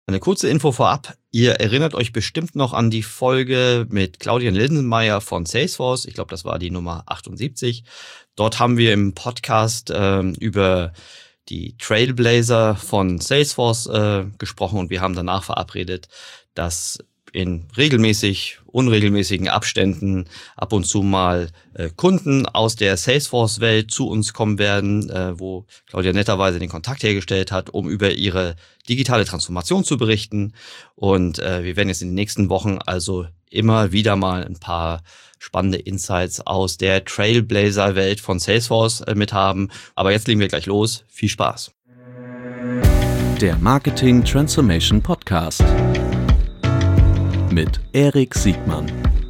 Eine kurze Info vorab. Ihr erinnert euch bestimmt noch an die Folge mit Claudia Lindenmayer von Salesforce. Ich glaube, das war die Nummer 78. Dort haben wir im Podcast über die Trailblazer von Salesforce gesprochen und wir haben danach verabredet, dass in unregelmäßigen Abständen ab und zu mal Kunden aus der Salesforce-Welt zu uns kommen werden, wo Claudia netterweise den Kontakt hergestellt hat, um über ihre digitale Transformation zu berichten. Und wir werden jetzt in den nächsten Wochen also immer wieder mal ein paar spannende Insights aus der Trailblazer-Welt von Salesforce mithaben. Aber jetzt legen wir gleich los. Viel Spaß. Der Marketing Transformation Podcast mit Erik Siegmann.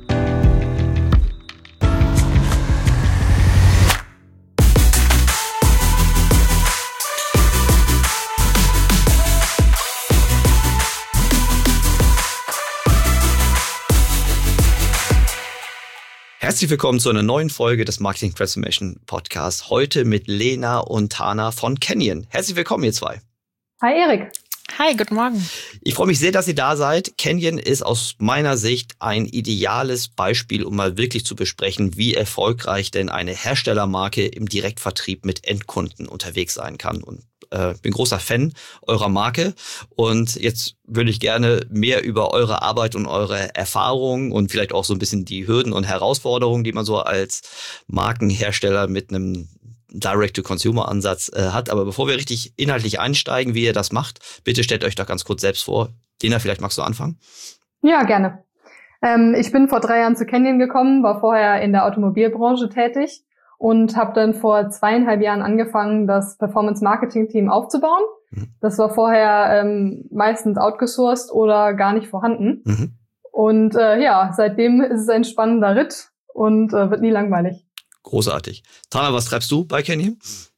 Herzlich willkommen zu einer neuen Folge des Marketing Transformation Podcasts. Heute mit Lena und Tana von Canyon. Herzlich willkommen, ihr zwei. Hi Erik. Hi, guten Morgen. Ich freue mich sehr, dass ihr da seid. Canyon ist aus meiner Sicht ein ideales Beispiel, um mal wirklich zu besprechen, wie erfolgreich denn eine Herstellermarke im Direktvertrieb mit Endkunden unterwegs sein kann. Und bin großer Fan eurer Marke. Und jetzt würde ich gerne mehr über eure Arbeit und eure Erfahrungen und vielleicht auch so ein bisschen die Hürden und Herausforderungen, die man so als Markenhersteller mit einem Direct-to-Consumer-Ansatz hat. Aber bevor wir richtig inhaltlich einsteigen, wie ihr das macht, bitte stellt euch doch ganz kurz selbst vor. Lena, vielleicht magst du anfangen? Ja, gerne. Ich bin vor 3 Jahren zu Canyon gekommen, war vorher in der Automobilbranche tätig und habe dann vor 2,5 Jahren angefangen, das Performance-Marketing-Team aufzubauen. Das war vorher meistens outgesourced oder gar nicht vorhanden. Und seitdem ist es ein spannender Ritt und wird nie langweilig. Großartig. Tana, was treibst du bei Canyon?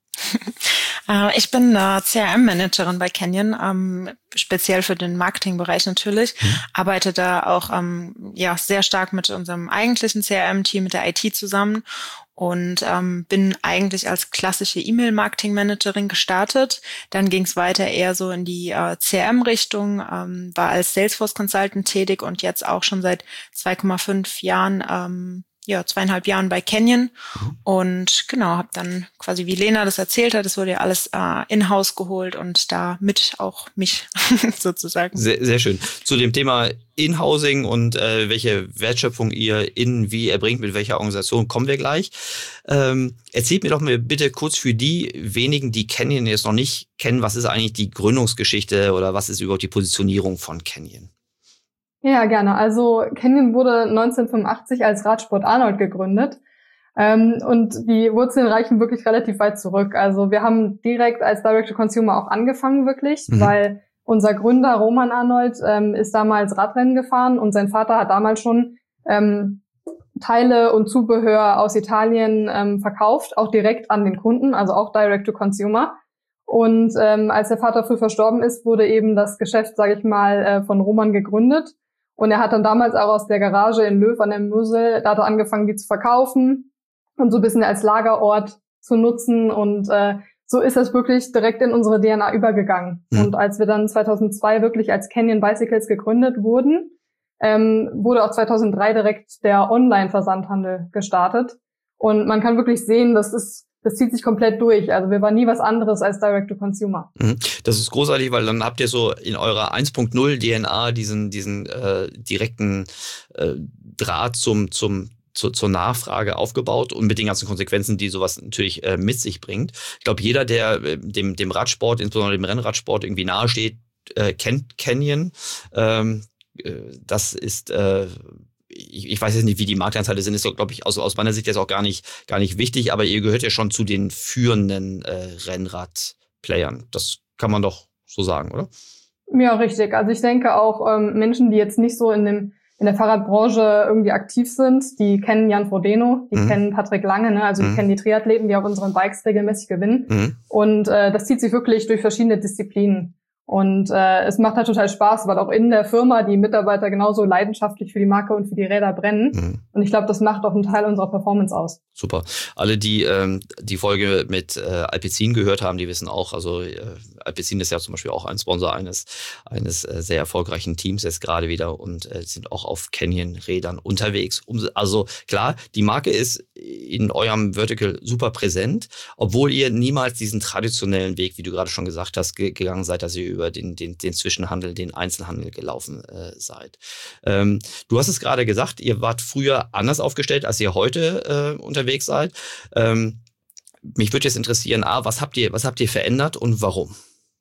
Ich bin CRM-Managerin bei Canyon, speziell für den Marketingbereich natürlich. Arbeite da auch sehr stark mit unserem eigentlichen CRM-Team, mit der IT zusammen und bin eigentlich als klassische E-Mail-Marketing-Managerin gestartet. Dann ging es weiter eher so in die CRM-Richtung, war als Salesforce-Consultant tätig und jetzt auch schon seit 2,5 Jahren 2,5 Jahren bei Canyon und genau, habe dann quasi, wie Lena das erzählt hat, das wurde ja alles in-house geholt und da mit auch mich sozusagen. Sehr, sehr schön. Zu dem Thema In-Housing und welche Wertschöpfung ihr wie erbringt, mit welcher Organisation, kommen wir gleich. Erzählt mir doch mal bitte kurz für die wenigen, die Canyon jetzt noch nicht kennen, was ist eigentlich die Gründungsgeschichte oder was ist überhaupt die Positionierung von Canyon? Ja, gerne. Also Canyon wurde 1985 als Radsport Arnold gegründet und die Wurzeln reichen wirklich relativ weit zurück. Also wir haben direkt als Direct-to-Consumer auch angefangen wirklich, weil unser Gründer Roman Arnold ist damals Radrennen gefahren und sein Vater hat damals schon Teile und Zubehör aus Italien verkauft, auch direkt an den Kunden, also auch Direct-to-Consumer. Und als der Vater früh verstorben ist, wurde eben das Geschäft, sage ich mal, von Roman gegründet. Und er hat dann damals auch aus der Garage in Löw an der Mosel, da hat er angefangen, die zu verkaufen und so ein bisschen als Lagerort zu nutzen. Und so ist das wirklich direkt in unsere DNA übergegangen. Und als wir dann 2002 wirklich als Canyon Bicycles gegründet wurden, wurde auch 2003 direkt der Online-Versandhandel gestartet. Und man kann wirklich sehen, das zieht sich komplett durch. Also wir waren nie was anderes als Direct-to-Consumer. Das ist großartig, weil dann habt ihr so in eurer 1.0 DNA diesen direkten Draht zur Nachfrage aufgebaut und mit den ganzen Konsequenzen, die sowas natürlich mit sich bringt. Ich glaube, jeder, der dem Radsport, insbesondere dem Rennradsport irgendwie nahesteht, kennt Canyon. Das ist ich weiß jetzt nicht, wie die Marktanteile sind, ist, glaube ich, aus meiner Sicht jetzt auch gar nicht wichtig, aber ihr gehört ja schon zu den führenden Rennrad-Playern. Das kann man doch so sagen, oder? Ja, richtig. Also ich denke auch, Menschen, die jetzt nicht so in der Fahrradbranche irgendwie aktiv sind, die kennen Jan Frodeno, die kennen Patrick Lange, ne? Also die kennen die Triathleten, die auf unseren Bikes regelmäßig gewinnen. Und das zieht sich wirklich durch verschiedene Disziplinen. Und es macht halt total Spaß, weil auch in der Firma die Mitarbeiter genauso leidenschaftlich für die Marke und für die Räder brennen. Und ich glaube, das macht auch einen Teil unserer Performance aus. Super. Alle, die die Folge mit Alpecin gehört haben, die wissen auch, also Alpecin ist ja zum Beispiel auch ein Sponsor eines sehr erfolgreichen Teams jetzt gerade wieder und sind auch auf Canyon-Rädern unterwegs. Also klar, die Marke ist in eurem Vertical super präsent, obwohl ihr niemals diesen traditionellen Weg, wie du gerade schon gesagt hast, gegangen seid, dass ihr über den Zwischenhandel, den Einzelhandel gelaufen seid. Du hast es gerade gesagt, ihr wart früher anders aufgestellt, als ihr heute unterwegs seid. Mich würde jetzt interessieren, was habt ihr verändert und warum?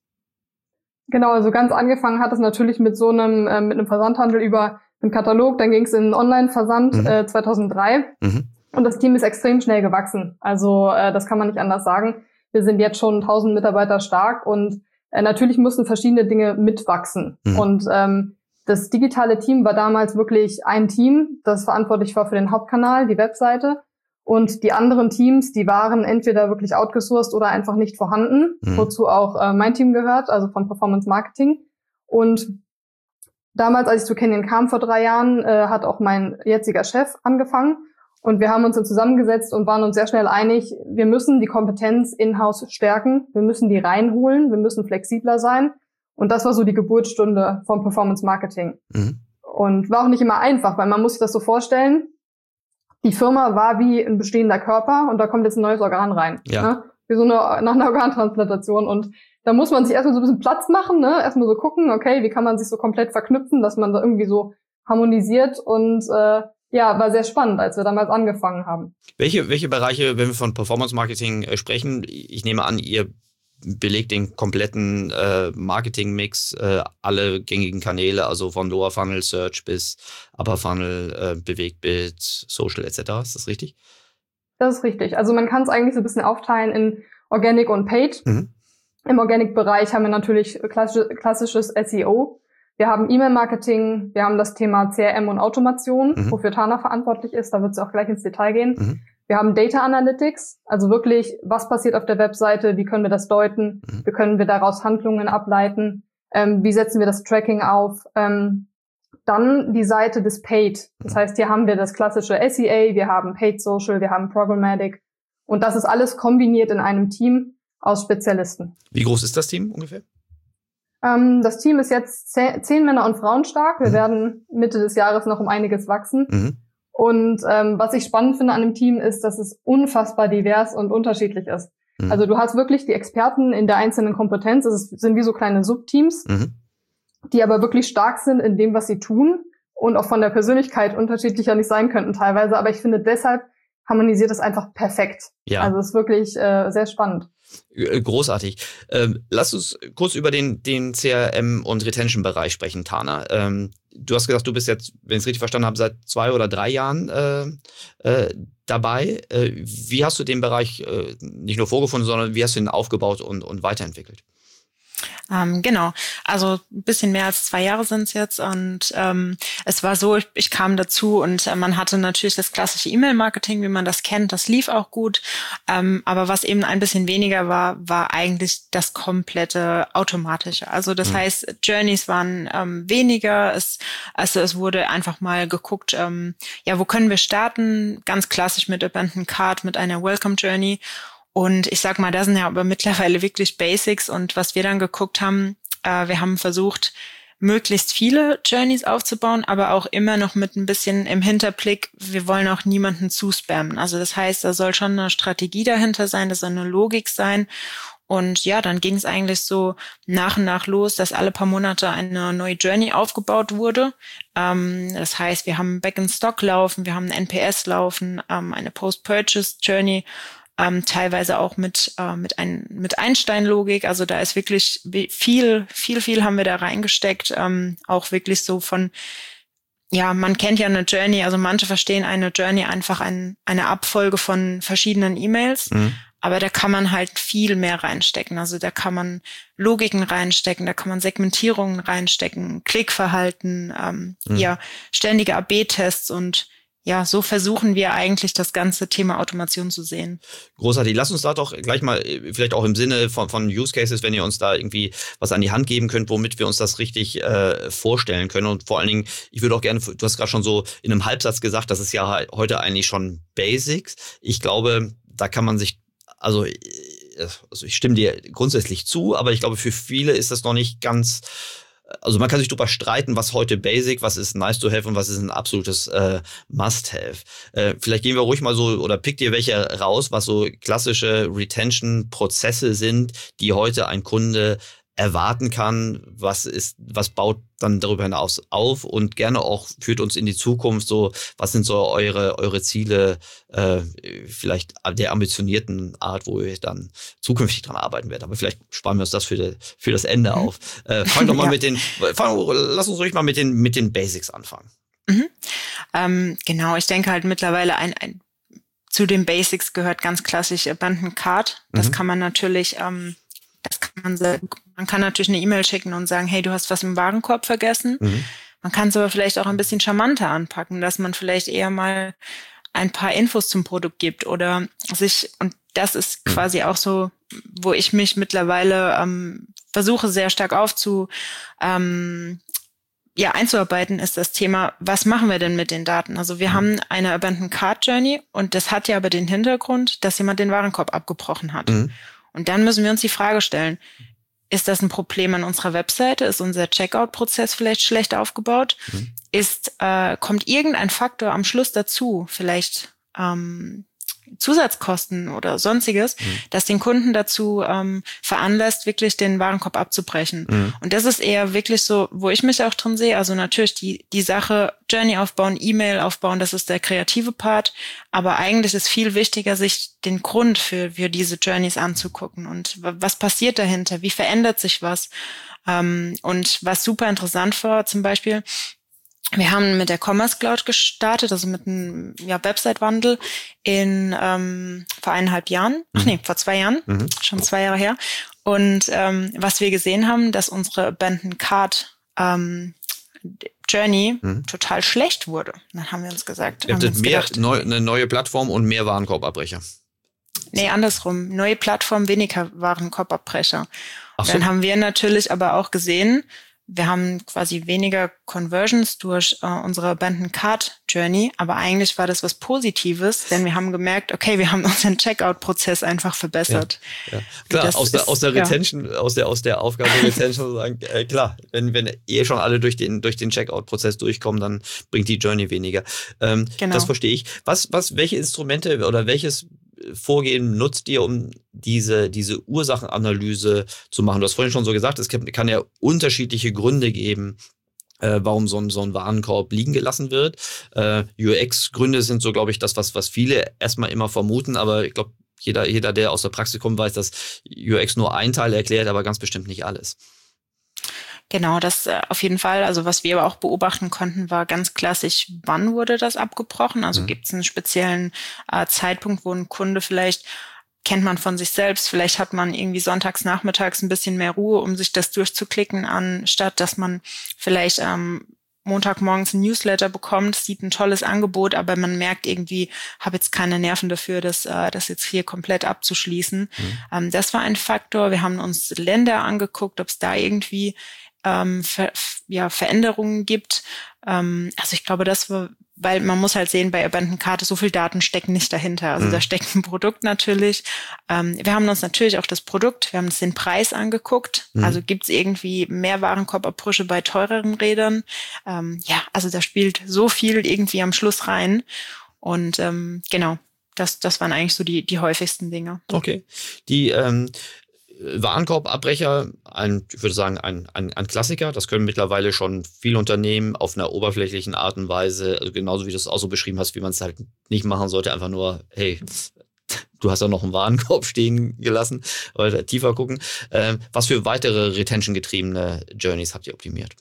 Genau, also ganz angefangen hat es natürlich mit mit einem Versandhandel über einen Katalog, dann ging es in einen Online-Versand 2003 und das Team ist extrem schnell gewachsen. Also das kann man nicht anders sagen. Wir sind jetzt schon 1000 Mitarbeiter stark und natürlich mussten verschiedene Dinge mitwachsen. Und das digitale Team war damals wirklich ein Team, das verantwortlich war für den Hauptkanal, die Webseite. Und die anderen Teams, die waren entweder wirklich outgesourced oder einfach nicht vorhanden, wozu auch mein Team gehört, also von Performance Marketing. Und damals, als ich zu Canyon kam vor 3 Jahren, hat auch mein jetziger Chef angefangen. Und wir haben uns dann zusammengesetzt und waren uns sehr schnell einig, wir müssen die Kompetenz in-house stärken, wir müssen die reinholen, wir müssen flexibler sein. Und das war so die Geburtsstunde vom Performance Marketing. Und war auch nicht immer einfach, weil man muss sich das so vorstellen, die Firma war wie ein bestehender Körper und da kommt jetzt ein neues Organ rein. Ja. Ne? Wie so nach einer Organtransplantation. Und da muss man sich erstmal so ein bisschen Platz machen, ne? Erstmal so gucken, okay, wie kann man sich so komplett verknüpfen, dass man da irgendwie so harmonisiert. Und war sehr spannend, als wir damals angefangen haben. Welche Bereiche, wenn wir von Performance Marketing sprechen, ich nehme an, ihr belegt den kompletten Marketing-Mix, alle gängigen Kanäle, also von Lower Funnel Search bis Upper Funnel, Bewegtbild, Social etc. Ist das richtig? Das ist richtig. Also man kann es eigentlich so ein bisschen aufteilen in Organic und Paid. Im Organic-Bereich haben wir natürlich klassisches SEO. Wir haben E-Mail-Marketing, wir haben das Thema CRM und Automation, wofür Tana verantwortlich ist. Da wird es auch gleich ins Detail gehen. Wir haben Data Analytics, also wirklich, was passiert auf der Webseite, wie können wir das deuten, wie können wir daraus Handlungen ableiten, wie setzen wir das Tracking auf. Dann die Seite des Paid, das heißt, hier haben wir das klassische SEA, wir haben Paid Social, wir haben Programmatic und das ist alles kombiniert in einem Team aus Spezialisten. Wie groß ist das Team ungefähr? Das Team ist jetzt 10 Männer und Frauen stark, wir werden Mitte des Jahres noch um einiges wachsen. Und was ich spannend finde an dem Team ist, dass es unfassbar divers und unterschiedlich ist. Also du hast wirklich die Experten in der einzelnen Kompetenz. Es sind wie so kleine Subteams, die aber wirklich stark sind in dem, was sie tun und auch von der Persönlichkeit unterschiedlicher nicht sein könnten teilweise. Aber ich finde, deshalb harmonisiert es einfach perfekt. Ja. Also es ist wirklich sehr spannend. Großartig. Lass uns kurz über den CRM- und Retention-Bereich sprechen, Tana. Du hast gesagt, du bist jetzt, wenn ich es richtig verstanden habe, seit 2 oder 3 Jahren dabei. Wie hast du den Bereich nicht nur vorgefunden, sondern wie hast du ihn aufgebaut und weiterentwickelt? Genau, also ein bisschen mehr als 2 Jahre sind es jetzt und es war so, ich kam dazu und man hatte natürlich das klassische E-Mail-Marketing, wie man das kennt, das lief auch gut, aber was eben ein bisschen weniger war eigentlich das komplette Automatische. Also das heißt, Journeys waren weniger, es wurde einfach mal geguckt, wo können wir starten, ganz klassisch mit Abandoned Cart, mit einer Welcome Journey. Und ich sag mal, das sind ja aber mittlerweile wirklich Basics. Und was wir dann geguckt haben, wir haben versucht, möglichst viele Journeys aufzubauen, aber auch immer noch mit ein bisschen im Hinterblick, wir wollen auch niemanden zuspammen. Also das heißt, da soll schon eine Strategie dahinter sein, das soll eine Logik sein. Und ja, dann ging es eigentlich so nach und nach los, dass alle paar Monate eine neue Journey aufgebaut wurde. Das heißt, wir haben Back-in-Stock laufen, wir haben ein NPS laufen, eine Post-Purchase-Journey, teilweise auch mit Einstein-Logik. Also da ist wirklich viel haben wir da reingesteckt. Auch wirklich so von, ja, man kennt ja eine Journey, also manche verstehen eine Journey einfach eine Abfolge von verschiedenen E-Mails. Aber da kann man halt viel mehr reinstecken. Also da kann man Logiken reinstecken, da kann man Segmentierungen reinstecken, Klickverhalten, ständige AB-Tests und ja, so versuchen wir eigentlich das ganze Thema Automation zu sehen. Großartig. Lass uns da doch gleich mal, vielleicht auch im Sinne von Use Cases, wenn ihr uns da irgendwie was an die Hand geben könnt, womit wir uns das richtig vorstellen können. Und vor allen Dingen, ich würde auch gerne, du hast gerade schon so in einem Halbsatz gesagt, das ist ja heute eigentlich schon Basics. Ich glaube, da kann man sich, also also ich stimme dir grundsätzlich zu, aber ich glaube, für viele ist das noch nicht ganz, also man kann sich darüber streiten, was heute Basic, was ist nice to have und was ist ein absolutes Must-have. Vielleicht gehen wir ruhig mal so, oder pick dir welche raus, was so klassische Retention-Prozesse sind, die heute ein Kunde erwarten kann, was baut dann darüber hinaus auf und gerne auch führt uns in die Zukunft so, was sind so eure Ziele, vielleicht der ambitionierten Art, wo ihr dann zukünftig dran arbeiten werdet. Aber vielleicht sparen wir uns das für das Ende auf. Fang doch mal lass uns ruhig mal mit den Basics anfangen. Genau, ich denke halt mittlerweile zu den Basics gehört ganz klassisch Abandoned Cart. Das kann man natürlich, man kann natürlich eine E-Mail schicken und sagen, hey, du hast was im Warenkorb vergessen. Man kann es aber vielleicht auch ein bisschen charmanter anpacken, dass man vielleicht eher mal ein paar Infos zum Produkt gibt oder und das ist quasi auch so, wo ich mich mittlerweile versuche sehr stark einzuarbeiten, ist das Thema, was machen wir denn mit den Daten? Also wir haben eine Abandoned Cart Journey und das hat ja aber den Hintergrund, dass jemand den Warenkorb abgebrochen hat. Und dann müssen wir uns die Frage stellen, ist das ein Problem an unserer Webseite? Ist unser Checkout-Prozess vielleicht schlecht aufgebaut? Kommt irgendein Faktor am Schluss dazu, vielleicht Zusatzkosten oder sonstiges, das den Kunden dazu veranlasst, wirklich den Warenkorb abzubrechen. Und das ist eher wirklich so, wo ich mich auch drin sehe. Also natürlich die Sache Journey aufbauen, E-Mail aufbauen, das ist der kreative Part. Aber eigentlich ist viel wichtiger, sich den Grund für diese Journeys anzugucken. Und was passiert dahinter? Wie verändert sich was? Und was super interessant war zum Beispiel, wir haben mit der Commerce Cloud gestartet, also mit einem Website-Wandel vor 1,5 Jahren. Vor 2 Jahren, schon 2 Jahre her. Und was wir gesehen haben, dass unsere Abandoned Cart Journey total schlecht wurde. Dann haben wir uns gesagt, eine neue Plattform und mehr Warenkorbabbrecher. Nee, andersrum. Neue Plattform, weniger Warenkorbabbrecher. So. Dann haben wir natürlich aber auch gesehen, wir haben quasi weniger Conversions durch unsere Abandoned Cart Journey, aber eigentlich war das was Positives, denn wir haben gemerkt, okay, wir haben unseren Checkout-Prozess einfach verbessert. Ja. Klar, aus der Retention, aus der Aufgabe Retention sagen, klar, wenn schon alle durch den Checkout-Prozess durchkommen, dann bringt die Journey weniger. Genau. Das verstehe ich. Welche Instrumente oder welches Vorgehen nutzt ihr, um diese Ursachenanalyse zu machen? Du hast vorhin schon so gesagt, es kann ja unterschiedliche Gründe geben, warum so ein Warenkorb liegen gelassen wird. UX-Gründe sind so, glaube ich, das, was viele erstmal immer vermuten, aber ich glaube, jeder, der aus der Praxis kommt, weiß, dass UX nur einen Teil erklärt, aber ganz bestimmt nicht alles. Genau, das auf jeden Fall. Also was wir aber auch beobachten konnten, war ganz klassisch, wann wurde das abgebrochen? Also gibt es einen speziellen Zeitpunkt, wo ein Kunde vielleicht, kennt man von sich selbst, vielleicht hat man irgendwie sonntags nachmittags ein bisschen mehr Ruhe, um sich das durchzuklicken, anstatt dass man vielleicht Montagmorgens ein Newsletter bekommt, sieht ein tolles Angebot, aber man merkt irgendwie, habe jetzt keine Nerven dafür, das jetzt hier komplett abzuschließen. Das war ein Faktor. Wir haben uns Länder angeguckt, ob es da irgendwie Veränderungen gibt. Also ich glaube, das war, weil man muss halt sehen, bei Abandoned Cart so viel Daten stecken nicht dahinter. Also da steckt ein Produkt natürlich. Wir haben uns natürlich auch das Produkt, wir haben uns den Preis angeguckt. Also gibt es irgendwie mehr Warenkorbabbrüche bei teureren Rädern? Also da spielt so viel irgendwie am Schluss rein. Und genau, das waren eigentlich so die häufigsten Dinge. Okay. Die Warenkorbabbrecher, ich würde sagen, ein Klassiker. Das können mittlerweile schon viele Unternehmen auf einer oberflächlichen Art und Weise, also genauso wie du es auch so beschrieben hast, wie man es halt nicht machen sollte, einfach nur, hey, du hast ja noch einen Warenkorb stehen gelassen, oder tiefer gucken. Was für weitere Retention-getriebene Journeys habt ihr optimiert?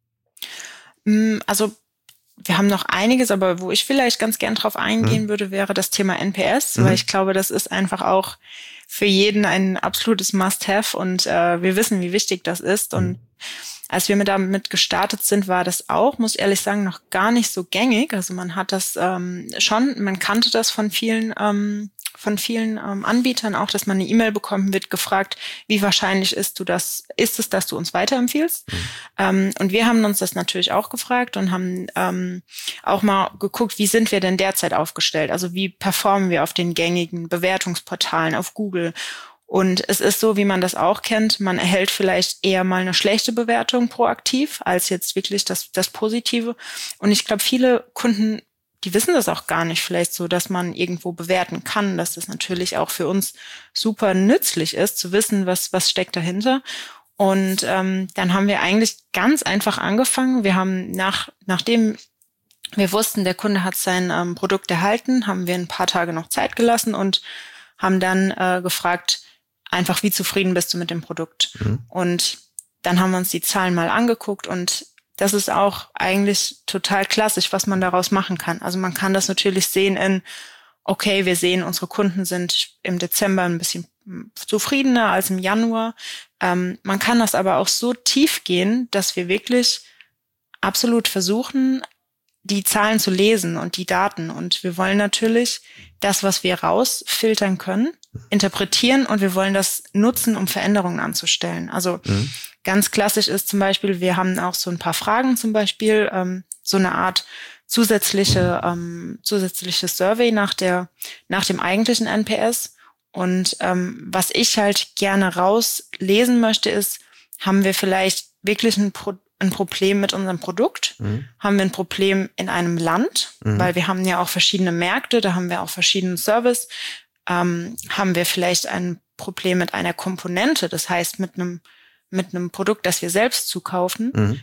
Also wir haben noch einiges, aber wo ich vielleicht ganz gern drauf eingehen würde, wäre das Thema NPS, weil ich glaube, das ist einfach auch für jeden ein absolutes Must-have und wir wissen, wie wichtig das ist. Und als wir damit gestartet sind, war das auch, muss ich ehrlich sagen, noch gar nicht so gängig. Also man hat das man kannte das von vielen Anbietern auch, dass man eine E-Mail bekommt, wird gefragt, wie wahrscheinlich ist es, dass du uns weiterempfiehlst? Und wir haben uns das natürlich auch gefragt und haben auch mal geguckt, wie sind wir denn derzeit aufgestellt? Also wie performen wir auf den gängigen Bewertungsportalen, auf Google? Und es ist so, wie man das auch kennt, man erhält vielleicht eher mal eine schlechte Bewertung proaktiv, als jetzt wirklich das Positive. Und ich glaube, viele Kunden, die wissen das auch gar nicht vielleicht so, dass man irgendwo bewerten kann, dass das natürlich auch für uns super nützlich ist, zu wissen, was steckt dahinter. Und dann haben wir eigentlich ganz einfach angefangen. Wir haben nachdem wir wussten, der Kunde hat sein Produkt erhalten, haben wir ein paar Tage noch Zeit gelassen und haben dann gefragt, einfach, wie zufrieden bist du mit dem Produkt? Und dann haben wir uns die Zahlen mal angeguckt und das ist auch eigentlich total klassisch, was man daraus machen kann. Also man kann das natürlich sehen okay, wir sehen, unsere Kunden sind im Dezember ein bisschen zufriedener als im Januar. Man kann das aber auch so tief gehen, dass wir wirklich absolut versuchen, die Zahlen zu lesen und die Daten. Und wir wollen natürlich das, was wir rausfiltern können, interpretieren und wir wollen das nutzen, um Veränderungen anzustellen. Also ganz klassisch ist zum Beispiel, wir haben auch so ein paar Fragen zum Beispiel, so eine Art zusätzliches Survey nach dem eigentlichen NPS. Und was ich halt gerne rauslesen möchte, ist, haben wir vielleicht wirklich ein Problem mit unserem Produkt? Haben wir ein Problem in einem Land? Weil wir haben ja auch verschiedene Märkte, da haben wir auch verschiedenen Service. Haben wir vielleicht ein Problem mit einer Komponente, das heißt mit einem Produkt, das wir selbst zukaufen?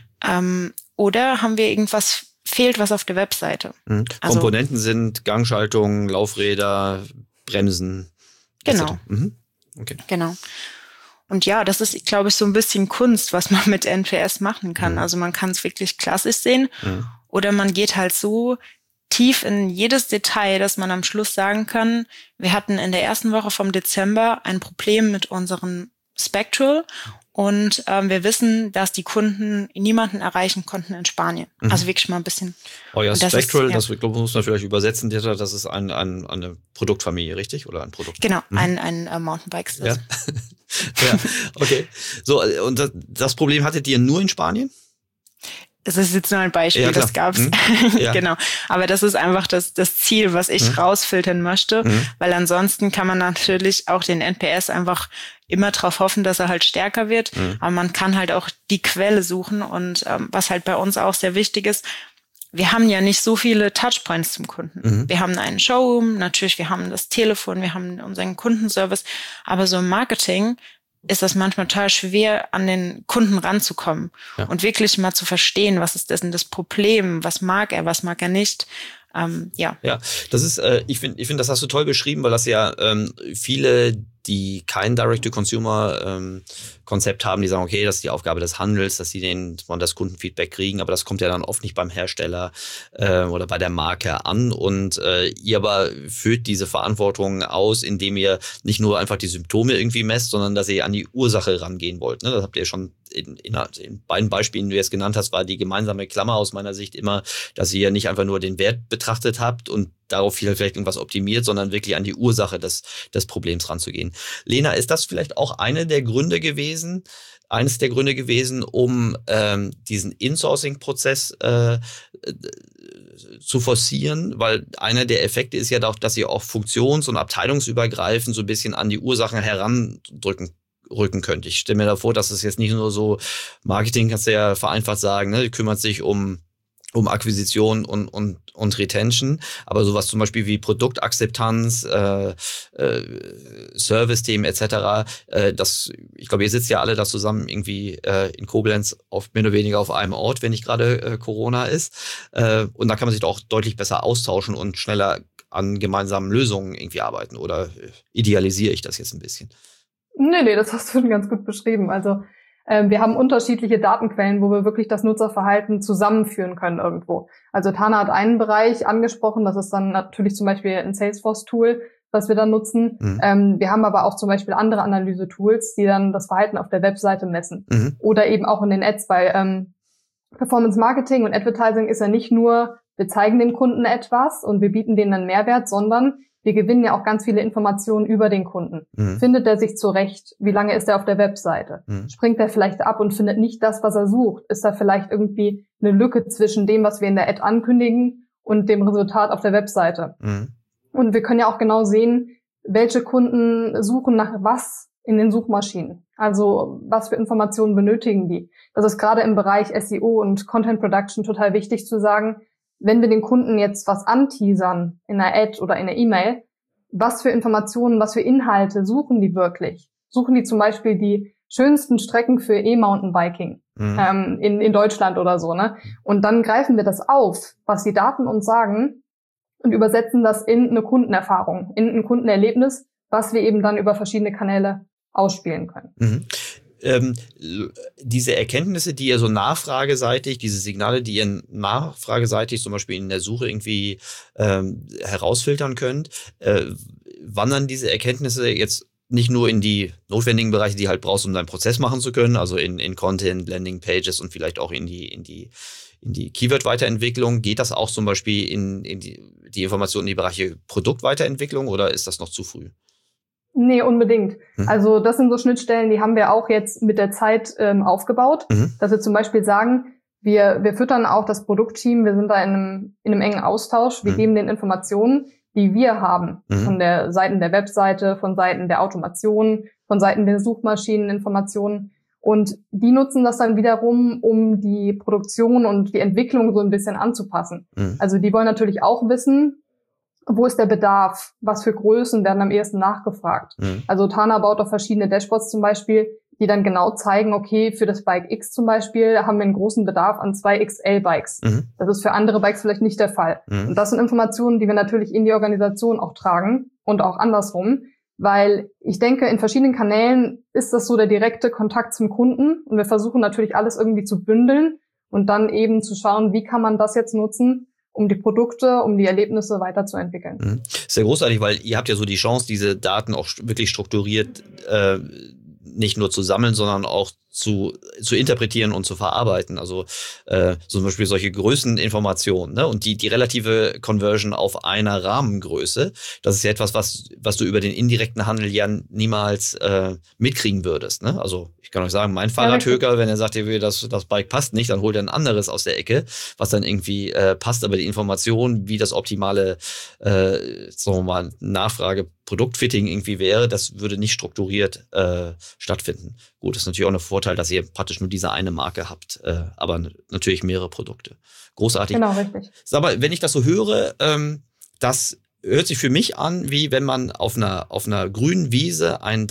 Oder haben wir fehlt was auf der Webseite? Also, Komponenten sind Gangschaltung, Laufräder, Bremsen. Genau. Okay. Genau. Und ja, das ist, glaube ich, so ein bisschen Kunst, was man mit NPS machen kann. Also man kann es wirklich klassisch sehen oder man geht halt so tief in jedes Detail, dass man am Schluss sagen kann, wir hatten in der ersten Woche vom Dezember ein Problem mit unserem Spectral und wir wissen, dass die Kunden niemanden erreichen konnten in Spanien. Also wirklich mal ein bisschen. Oh ja, Spectral, das muss man vielleicht übersetzen, das ist eine Produktfamilie, richtig? Oder ein Produkt? Genau, ein Mountainbike ist das. Ja. Ja, okay. So, und das Problem hattet ihr nur in Spanien? Das ist jetzt nur ein Beispiel, ja, das gab's. Ja. Genau. Aber das ist einfach das Ziel, was ich rausfiltern möchte, weil ansonsten kann man natürlich auch den NPS einfach immer drauf hoffen, dass er halt stärker wird. Aber man kann halt auch die Quelle suchen und was halt bei uns auch sehr wichtig ist, wir haben ja nicht so viele Touchpoints zum Kunden. Wir haben einen Showroom, natürlich, wir haben das Telefon, wir haben unseren Kundenservice, aber so im Marketing ist das manchmal total schwer, an den Kunden ranzukommen und wirklich mal zu verstehen, was ist denn das Problem, was mag er nicht. Ja, das ist, ich finde, das hast du toll beschrieben, weil das ja viele, die kein Direct-to-Consumer-Konzept haben, die sagen, okay, das ist die Aufgabe des Handels, dass sie das Kundenfeedback kriegen, aber das kommt ja dann oft nicht beim Hersteller oder bei der Marke an und ihr aber führt diese Verantwortung aus, indem ihr nicht nur einfach die Symptome irgendwie messt, sondern dass ihr an die Ursache rangehen wollt. Ne? Das habt ihr schon in beiden Beispielen, die du jetzt genannt hast, war die gemeinsame Klammer aus meiner Sicht immer, dass ihr nicht einfach nur den Wert betrachtet habt und darauf vielleicht irgendwas optimiert, sondern wirklich an die Ursache des Problems ranzugehen. Lena, ist das vielleicht auch eines der Gründe gewesen, um diesen Insourcing-Prozess zu forcieren? Weil einer der Effekte ist ja auch, dass ihr auch funktions- und abteilungsübergreifend so ein bisschen an die Ursachen rücken könnt. Ich stelle mir da vor, dass es jetzt nicht nur so Marketing, kannst du ja vereinfacht sagen, ne, kümmert sich um Akquisition und Retention, aber sowas zum Beispiel wie Produktakzeptanz, Service-Themen etc., ich glaube, ihr sitzt ja alle da zusammen irgendwie in Koblenz mehr oder weniger auf einem Ort, wenn nicht gerade Corona ist. Und da kann man sich doch auch deutlich besser austauschen und schneller an gemeinsamen Lösungen irgendwie arbeiten. Oder idealisiere ich das jetzt ein bisschen? Nee, das hast du schon ganz gut beschrieben. Also wir haben unterschiedliche Datenquellen, wo wir wirklich das Nutzerverhalten zusammenführen können irgendwo. Also Tana hat einen Bereich angesprochen, das ist dann natürlich zum Beispiel ein Salesforce-Tool, was wir dann nutzen. Wir haben aber auch zum Beispiel andere Analyse-Tools, die dann das Verhalten auf der Webseite messen. Oder eben auch in den Ads, weil Performance Marketing und Advertising ist ja nicht nur, wir zeigen dem Kunden etwas und wir bieten denen einen Mehrwert, sondern wir gewinnen ja auch ganz viele Informationen über den Kunden. Findet er sich zurecht? Wie lange ist er auf der Webseite? Springt er vielleicht ab und findet nicht das, was er sucht? Ist da vielleicht irgendwie eine Lücke zwischen dem, was wir in der Ad ankündigen und dem Resultat auf der Webseite? Und wir können ja auch genau sehen, welche Kunden suchen nach was in den Suchmaschinen? Also was für Informationen benötigen die? Das ist gerade im Bereich SEO und Content Production total wichtig zu sagen, wenn wir den Kunden jetzt was anteasern in einer Ad oder in einer E-Mail, was für Informationen, was für Inhalte suchen die wirklich? Suchen die zum Beispiel die schönsten Strecken für E-Mountainbiking in Deutschland oder so, ne? Und dann greifen wir das auf, was die Daten uns sagen, und übersetzen das in eine Kundenerfahrung, in ein Kundenerlebnis, was wir eben dann über verschiedene Kanäle ausspielen können. Diese Erkenntnisse, die ihr so nachfrageseitig, diese Signale, die ihr nachfrageseitig zum Beispiel in der Suche irgendwie herausfiltern könnt, wandern diese Erkenntnisse jetzt nicht nur in die notwendigen Bereiche, die halt brauchst, um deinen Prozess machen zu können, also in Content, Landing Pages und vielleicht auch in die Keyword-Weiterentwicklung. Geht das auch zum Beispiel in die Informationen in die Bereiche Produktweiterentwicklung oder ist das noch zu früh? Nee, unbedingt. Also das sind so Schnittstellen, die haben wir auch jetzt mit der Zeit aufgebaut, dass wir zum Beispiel sagen, wir füttern auch das Produktteam, wir sind da in einem engen Austausch, wir geben den Informationen, die wir haben, von der Seiten der Webseite, von Seiten der Automation, von Seiten der Suchmaschineninformationen. Und die nutzen das dann wiederum, um die Produktion und die Entwicklung so ein bisschen anzupassen. Also die wollen natürlich auch wissen, wo ist der Bedarf, was für Größen werden am ehesten nachgefragt. Also Tana baut auch verschiedene Dashboards zum Beispiel, die dann genau zeigen, okay, für das Bike X zum Beispiel haben wir einen großen Bedarf an 2 XL-Bikes. Das ist für andere Bikes vielleicht nicht der Fall. Und das sind Informationen, die wir natürlich in die Organisation auch tragen und auch andersrum, weil ich denke, in verschiedenen Kanälen ist das so der direkte Kontakt zum Kunden und wir versuchen natürlich alles irgendwie zu bündeln und dann eben zu schauen, wie kann man das jetzt nutzen, um die Produkte, um die Erlebnisse weiterzuentwickeln. Sehr großartig, weil ihr habt ja so die Chance, diese Daten auch wirklich strukturiert nicht nur zu sammeln, sondern auch zu interpretieren und zu verarbeiten. Also zum Beispiel solche Größeninformationen, ne? Und die relative Conversion auf einer Rahmengröße, das ist ja etwas, was du über den indirekten Handel ja niemals mitkriegen würdest. Ne? Also ich kann euch sagen, mein Fahrradhöker, wenn er sagt, das Bike passt nicht, dann holt er ein anderes aus der Ecke, was dann irgendwie passt. Aber die Information, wie das optimale sagen wir mal, Nachfrage-Produktfitting irgendwie wäre, das würde nicht strukturiert stattfinden. Gut, das ist natürlich auch ein Vorteil, dass ihr praktisch nur diese eine Marke habt, aber natürlich mehrere Produkte. Großartig. Genau, richtig. Aber wenn ich das so höre, das hört sich für mich an, wie wenn man auf einer grünen Wiese einen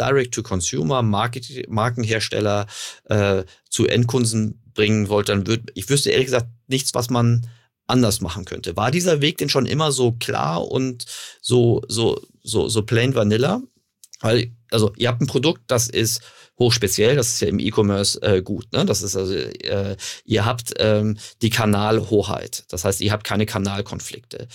Direct-to-Consumer-Markenhersteller zu Endkunden bringen wollte, dann ich wüsste ehrlich gesagt nichts, was man anders machen könnte. War dieser Weg denn schon immer so klar und so plain vanilla? Weil, also ihr habt ein Produkt, das ist hochspeziell, das ist ja im E-Commerce gut, ne? Das ist also, ihr habt die Kanalhoheit. Das heißt, ihr habt keine Kanalkonflikte.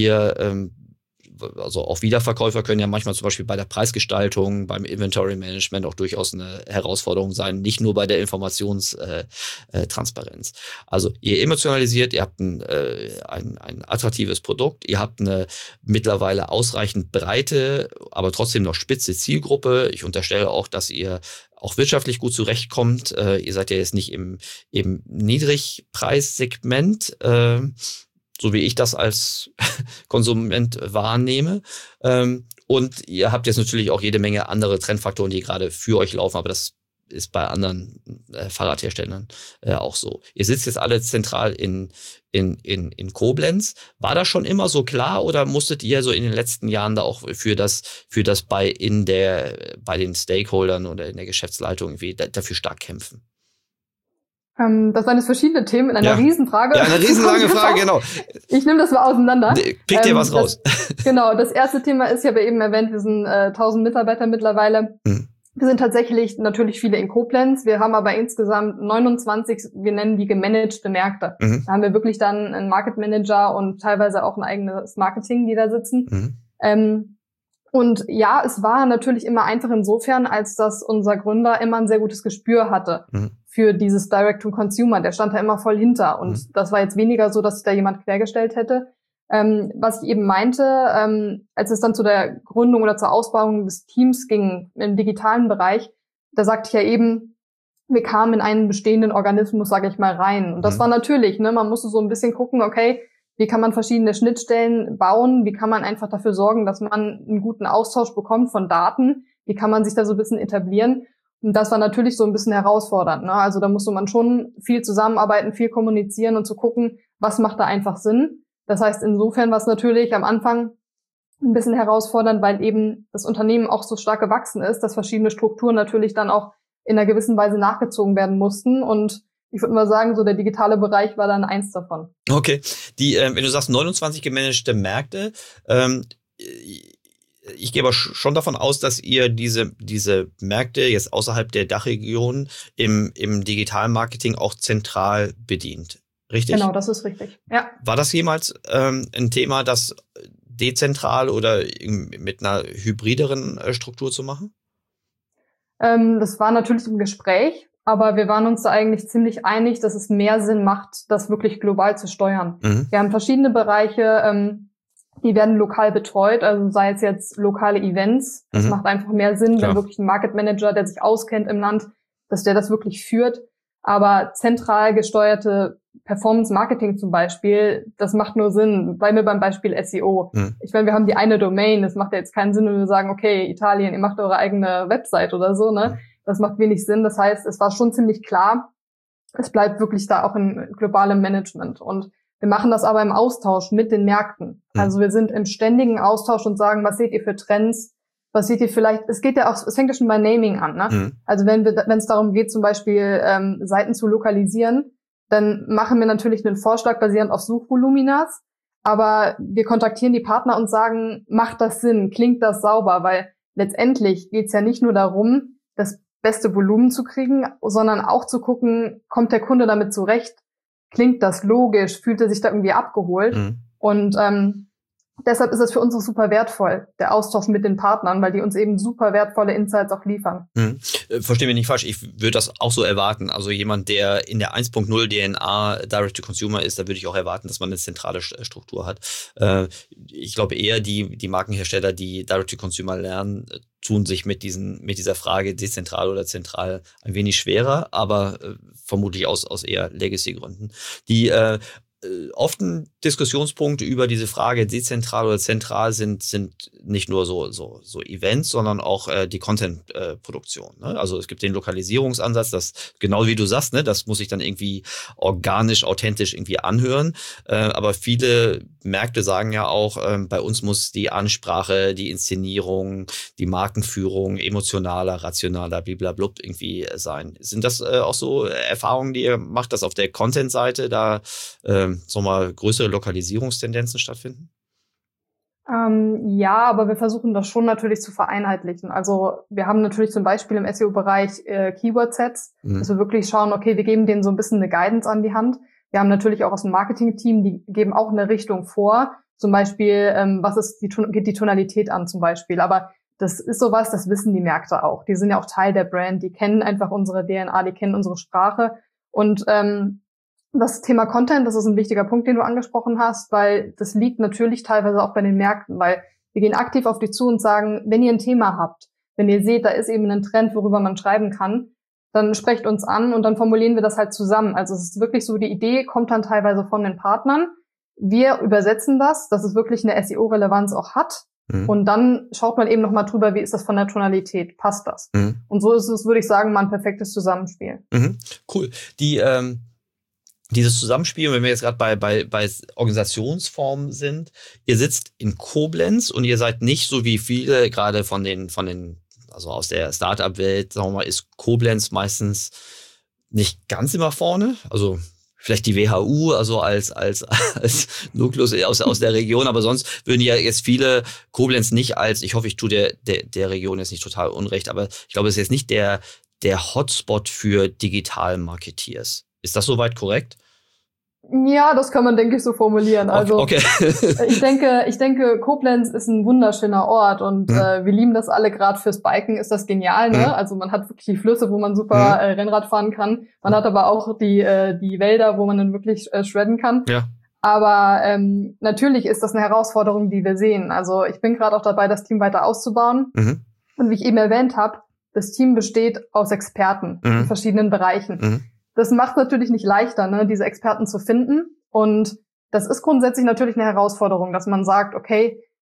Also auch Wiederverkäufer können ja manchmal zum Beispiel bei der Preisgestaltung, beim Inventory Management auch durchaus eine Herausforderung sein, nicht nur bei der Informationstransparenz. Also ihr emotionalisiert, ihr habt ein attraktives Produkt, ihr habt eine mittlerweile ausreichend breite, aber trotzdem noch spitze Zielgruppe. Ich unterstelle auch, dass ihr auch wirtschaftlich gut zurechtkommt. Ihr seid ja jetzt nicht im Niedrigpreissegment, so wie ich das als Konsument wahrnehme. Und ihr habt jetzt natürlich auch jede Menge andere Trendfaktoren, die gerade für euch laufen, aber das ist bei anderen Fahrradherstellern auch so. Ihr sitzt jetzt alle zentral in Koblenz. War das schon immer so klar oder musstet ihr so in den letzten Jahren da auch für das bei den Stakeholdern oder in der Geschäftsleitung irgendwie dafür stark kämpfen? Das waren jetzt verschiedene Themen in einer Riesenfrage. Ja, eine riesenlange Frage, genau. Ich nehme das mal auseinander. Pick dir was raus. Genau, das erste Thema ist, ich habe ja eben erwähnt, wir sind 1000 Mitarbeiter mittlerweile. Wir sind tatsächlich natürlich viele in Koblenz. Wir haben aber insgesamt 29, wir nennen die gemanagte Märkte. Da haben wir wirklich dann einen Market Manager und teilweise auch ein eigenes Marketing, die da sitzen. Und ja, es war natürlich immer einfach insofern, als dass unser Gründer immer ein sehr gutes Gespür hatte für dieses Direct-to-Consumer. Der stand da immer voll hinter. Und das war jetzt weniger so, dass sich da jemand quergestellt hätte. Was ich eben meinte, als es dann zu der Gründung oder zur Ausbauung des Teams ging im digitalen Bereich, da sagte ich ja eben, wir kamen in einen bestehenden Organismus, sage ich mal, rein. Und das war natürlich, ne, man musste so ein bisschen gucken, okay, wie kann man verschiedene Schnittstellen bauen? Wie kann man einfach dafür sorgen, dass man einen guten Austausch bekommt von Daten, wie kann man sich da so ein bisschen etablieren. Und das war natürlich so ein bisschen herausfordernd, ne? Also da musste man schon viel zusammenarbeiten, viel kommunizieren und zu gucken, was macht da einfach Sinn. Das heißt, insofern war es natürlich am Anfang ein bisschen herausfordernd, weil eben das Unternehmen auch so stark gewachsen ist, dass verschiedene Strukturen natürlich dann auch in einer gewissen Weise nachgezogen werden mussten. Und ich würde mal sagen, so der digitale Bereich war dann eins davon. Okay. Wenn du sagst 29 gemanagte Märkte, ich gehe aber schon davon aus, dass ihr diese Märkte jetzt außerhalb der Dachregion im digitalen Marketing auch zentral bedient. Richtig? Genau, das ist richtig. Ja. War das jemals ein Thema, das dezentral oder mit einer hybrideren Struktur zu machen? Das war natürlich im Gespräch, aber wir waren uns da eigentlich ziemlich einig, dass es mehr Sinn macht, das wirklich global zu steuern. Wir haben verschiedene Bereiche, die werden lokal betreut, also sei es jetzt lokale Events. Das macht einfach mehr Sinn, wenn wirklich ein Market Manager, der sich auskennt im Land, dass der das wirklich führt. Aber zentral gesteuerte Performance-Marketing zum Beispiel, das macht nur Sinn. Bleiben wir beim Beispiel SEO. Ich meine, wir haben die eine Domain, das macht ja jetzt keinen Sinn, wenn wir sagen, okay, Italien, ihr macht eure eigene Website oder so, ne? Das macht wenig Sinn. Das heißt, es war schon ziemlich klar, es bleibt wirklich da auch in globalem Management. Und wir machen das aber im Austausch mit den Märkten. Also wir sind im ständigen Austausch und sagen, was seht ihr für Trends? Was seht ihr vielleicht? Es geht ja auch, es fängt ja schon bei Naming an, ne? Also wenn es darum geht, zum Beispiel Seiten zu lokalisieren, dann machen wir natürlich einen Vorschlag basierend auf Suchvoluminas, aber wir kontaktieren die Partner und sagen, macht das Sinn? Klingt das sauber? Weil letztendlich geht's ja nicht nur darum, das beste Volumen zu kriegen, sondern auch zu gucken, kommt der Kunde damit zurecht? Klingt das logisch? Fühlt er sich da irgendwie abgeholt? Und deshalb ist es für uns auch super wertvoll, der Austausch mit den Partnern, weil die uns eben super wertvolle Insights auch liefern. Verstehen wir nicht falsch, ich würde das auch so erwarten. Also jemand, der in der 1.0 DNA Direct-to-Consumer ist, da würde ich auch erwarten, dass man eine zentrale Struktur hat. Ich glaube eher, die Markenhersteller, die Direct-to-Consumer lernen, tun sich mit dieser Frage dezentral oder zentral ein wenig schwerer, aber vermutlich aus eher Legacy-Gründen. Die oft ein Diskussionspunkt über diese Frage dezentral oder zentral sind nicht nur so Events, sondern auch die Content-Produktion. Ne? Also es gibt den Lokalisierungsansatz, das genau wie du sagst, ne, das muss sich dann irgendwie organisch, authentisch irgendwie anhören. Aber viele Märkte sagen ja auch, bei uns muss die Ansprache, die Inszenierung, die Markenführung emotionaler, rationaler, bliblablub irgendwie sein. Sind das auch so Erfahrungen, die ihr macht, dass auf der Content-Seite da mal größere Lokalisierungstendenzen stattfinden? Ja, aber wir versuchen das schon natürlich zu vereinheitlichen. Also wir haben natürlich zum Beispiel im SEO-Bereich Keyword-Sets, dass wir wirklich schauen, okay, wir geben denen so ein bisschen eine Guidance an die Hand. Wir haben natürlich auch aus dem Marketing-Team, die geben auch eine Richtung vor. Zum Beispiel, geht die Tonalität an zum Beispiel. Aber das ist sowas, das wissen die Märkte auch. Die sind ja auch Teil der Brand, die kennen einfach unsere DNA, die kennen unsere Sprache. Und das Thema Content, das ist ein wichtiger Punkt, den du angesprochen hast, weil das liegt natürlich teilweise auch bei den Märkten, weil wir gehen aktiv auf die zu und sagen, wenn ihr ein Thema habt, wenn ihr seht, da ist eben ein Trend, worüber man schreiben kann, dann sprecht uns an und dann formulieren wir das halt zusammen. Also es ist wirklich so, die Idee kommt dann teilweise von den Partnern. Wir übersetzen das, dass es wirklich eine SEO-Relevanz auch hat. Und dann schaut man eben nochmal drüber, wie ist das von der Tonalität, passt das? Und so ist es, würde ich sagen, mal ein perfektes Zusammenspiel. Cool. Dieses Zusammenspiel, wenn wir jetzt gerade bei Organisationsformen sind, ihr sitzt in Koblenz und ihr seid nicht so wie viele, gerade von den, also aus der Startup-Welt, sagen wir mal, ist Koblenz meistens nicht ganz immer vorne. Also vielleicht die WHU, also als Nukleus aus der Region, aber sonst würden ja jetzt viele Koblenz nicht als, ich hoffe, ich tue der Region jetzt nicht total unrecht, aber ich glaube, es ist jetzt nicht der Hotspot für Digital-Marketeers. Ist das soweit korrekt? Ja, das kann man, denke ich, so formulieren. Also okay. ich denke, Koblenz ist ein wunderschöner Ort und wir lieben das alle. Gerade fürs Biken ist das genial, ne? Also man hat wirklich die Flüsse, wo man super Rennrad fahren kann. Man hat aber auch die Wälder, wo man dann wirklich shredden kann. Ja. Aber natürlich ist das eine Herausforderung, die wir sehen. Also ich bin gerade auch dabei, das Team weiter auszubauen. Und wie ich eben erwähnt habe, das Team besteht aus Experten in verschiedenen Bereichen. Das macht natürlich nicht leichter, ne, diese Experten zu finden. Und das ist grundsätzlich natürlich eine Herausforderung, dass man sagt, okay,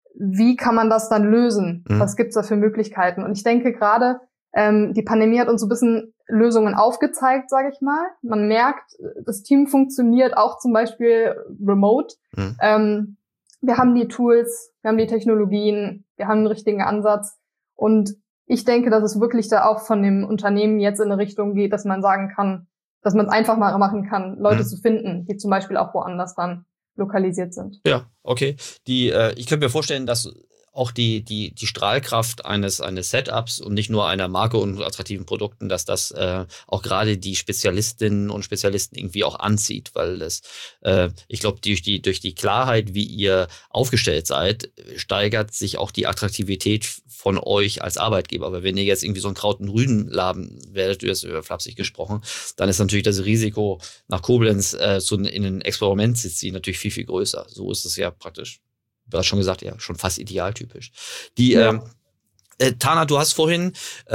wie kann man das dann lösen? Was gibt's da für Möglichkeiten? Und ich denke gerade, die Pandemie hat uns so ein bisschen Lösungen aufgezeigt, sage ich mal. Man merkt, das Team funktioniert auch zum Beispiel remote. Wir haben die Tools, wir haben die Technologien, wir haben einen richtigen Ansatz. Und ich denke, dass es wirklich da auch von dem Unternehmen jetzt in eine Richtung geht, dass man sagen kann, dass man es einfach mal machen kann, Leute zu finden, die zum Beispiel auch woanders dann lokalisiert sind. Ja, okay. Ich könnte mir vorstellen, dass auch die Strahlkraft eines Setups und nicht nur einer Marke und attraktiven Produkten, dass das auch gerade die Spezialistinnen und Spezialisten irgendwie auch anzieht, weil ich glaube, durch die Klarheit, wie ihr aufgestellt seid, steigert sich auch die Attraktivität von euch als Arbeitgeber. Aber wenn ihr jetzt irgendwie so ein Kraut- und Rübenladen werdet, du hast über flapsig gesprochen, dann ist natürlich das Risiko, nach Koblenz in ein Experiment zu ziehen, natürlich viel, viel größer. So ist es ja praktisch. Du hast schon gesagt, ja, schon fast idealtypisch. Tana, du hast vorhin